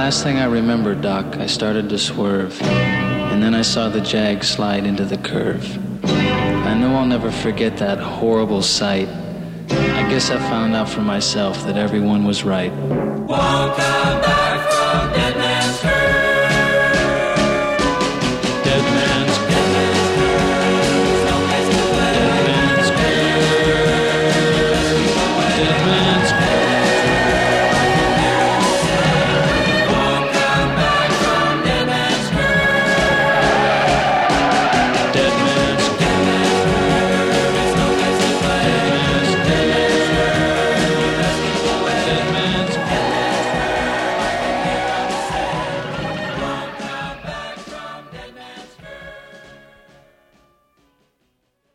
last thing I remember, Doc, I started to swerve, and then I saw the Jag slide into the curve. I know I'll never forget that horrible sight. I guess I found out for myself that everyone was right. Won't come back from dead man.